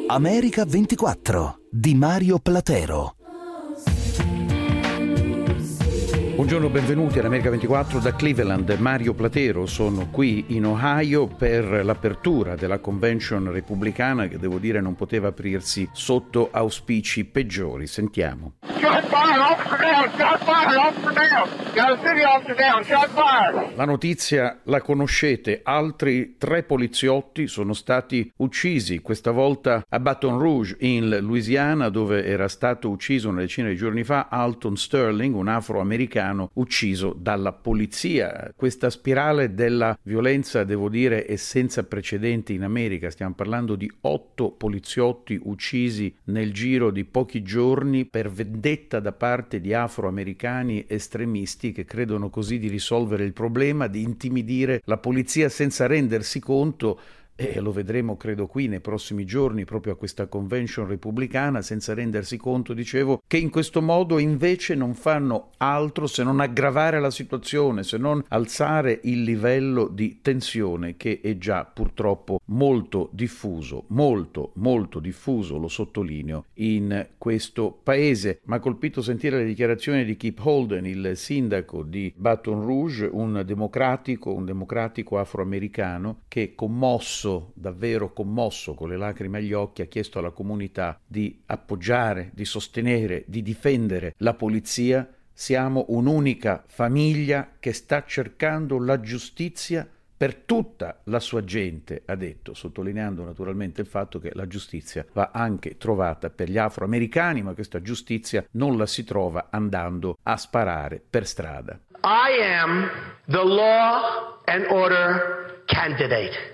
America 24 di Mario Platero. Buongiorno, benvenuti all'America 24 da Cleveland. Mario Platero, sono qui in Ohio per l'apertura della convention repubblicana che devo dire non poteva aprirsi sotto auspici peggiori. Sentiamo. La notizia la conoscete, altri 3 poliziotti sono stati uccisi, questa volta a Baton Rouge in Louisiana, dove era stato ucciso una decina di giorni fa Alton Sterling, un afroamericano ucciso dalla polizia. Questa spirale della violenza, devo dire, è senza precedenti in America. Stiamo parlando di 8 poliziotti uccisi nel giro di pochi giorni per vendetta da parte di afroamericani estremisti che credono così di risolvere il problema, di intimidire la polizia senza rendersi conto, e lo vedremo credo qui nei prossimi giorni proprio a questa convention repubblicana, senza rendersi conto, dicevo, che in questo modo invece non fanno altro se non aggravare la situazione, se non alzare il livello di tensione che è già purtroppo molto diffuso, molto diffuso, lo sottolineo, in questo paese. Mi ha colpito sentire le dichiarazioni di Kip Holden, il sindaco di Baton Rouge, un democratico afroamericano che davvero commosso, con le lacrime agli occhi, ha chiesto alla comunità di appoggiare, di sostenere, di difendere la polizia. Siamo un'unica famiglia che sta cercando la giustizia per tutta la sua gente, ha detto, sottolineando naturalmente il fatto che la giustizia va anche trovata per gli afroamericani, ma questa giustizia non la si trova andando a sparare per strada. I am the law and order candidate.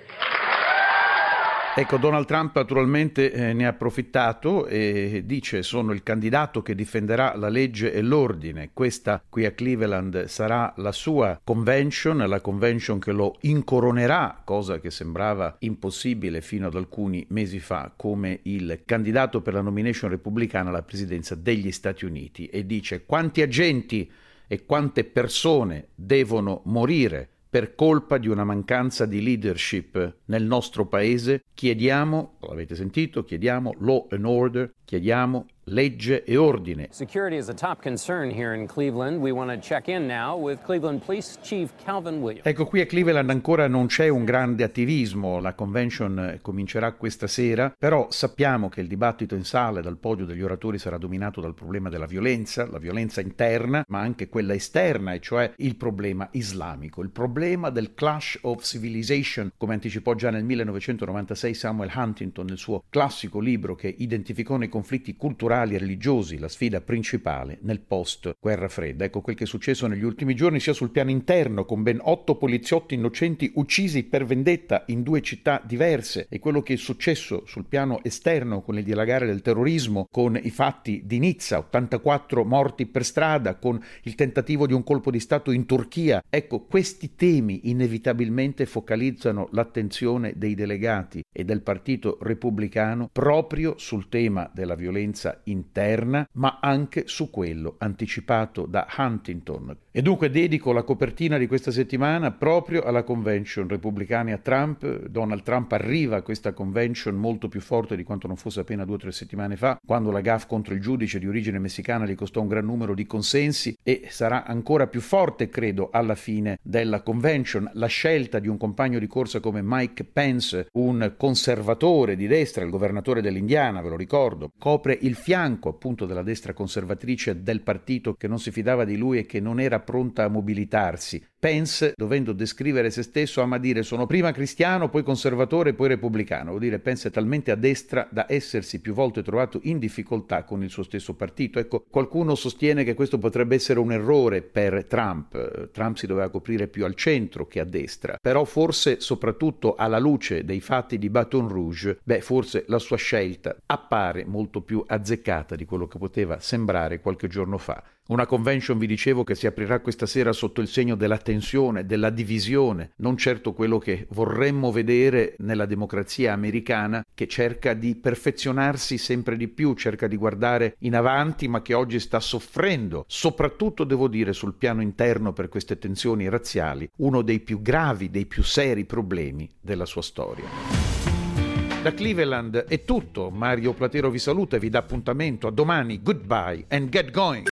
Ecco, Donald Trump naturalmente ne ha approfittato e dice: sono il candidato che difenderà la legge e l'ordine. Questa qui a Cleveland sarà la sua convention, la convention che lo incoronerà, cosa che sembrava impossibile fino ad alcuni mesi fa, come il candidato per la nomination repubblicana alla presidenza degli Stati Uniti, e dice: quanti agenti e quante persone devono morire per colpa di una mancanza di leadership nel nostro paese? Chiediamo, l'avete sentito, chiediamo law and order, chiediamo legge e ordine. Security is a top concern here in Cleveland. We want to check in now with Cleveland Police Chief Calvin Williams. Ecco, qui a Cleveland ancora non c'è un grande attivismo, la convention comincerà questa sera, però sappiamo che il dibattito in sala dal podio degli oratori sarà dominato dal problema della violenza, la violenza interna, ma anche quella esterna, e cioè il problema islamico, il problema del clash of civilization, come anticipò già nel 1996 Samuel Huntington nel suo classico libro che identificò nei conflitti culturali e religiosi la sfida principale nel post-guerra fredda. Ecco quel che è successo negli ultimi giorni sia sul piano interno, con ben 8 poliziotti innocenti uccisi per vendetta in 2 città diverse, e quello che è successo sul piano esterno con il dilagare del terrorismo, con i fatti di Nizza, 84 morti per strada, con il tentativo di un colpo di Stato in Turchia. Ecco, questi temi inevitabilmente focalizzano l'attenzione dei delegati e del Partito Repubblicano proprio sul tema della violenza interna, ma anche su quello anticipato da Huntington. E dunque dedico la copertina di questa settimana proprio alla convention repubblicana a Trump. Donald Trump arriva a questa convention molto più forte di quanto non fosse appena 2 o 3 settimane fa, quando la gaffe contro il giudice di origine messicana gli costò un gran numero di consensi, e sarà ancora più forte, credo, alla fine della convention. La scelta di un compagno di corsa come Mike Pence, un conservatore di destra, il governatore dell'Indiana, ve lo ricordo, copre il fianco appunto della destra conservatrice del partito che non si fidava di lui e che non era pronta a mobilitarsi. Pence, dovendo descrivere se stesso, ama dire: sono prima cristiano, poi conservatore, poi repubblicano. Vuol dire, Pence è talmente a destra da essersi più volte trovato in difficoltà con il suo stesso partito. Ecco, qualcuno sostiene che questo potrebbe essere un errore per Trump. Trump si doveva coprire più al centro che a destra, però forse, soprattutto alla luce dei fatti di Baton Rouge, forse la sua scelta appare molto più azzeccata di quello che poteva sembrare qualche giorno fa. Una convention, vi dicevo, che si aprirà questa sera sotto il segno della tensione, della divisione, non certo quello che vorremmo vedere nella democrazia americana, che cerca di perfezionarsi sempre di più, cerca di guardare in avanti, ma che oggi sta soffrendo, soprattutto devo dire sul piano interno, per queste tensioni razziali, uno dei più gravi, dei più seri problemi della sua storia. Da Cleveland è tutto, Mario Platero vi saluta e vi dà appuntamento a domani, goodbye and get going!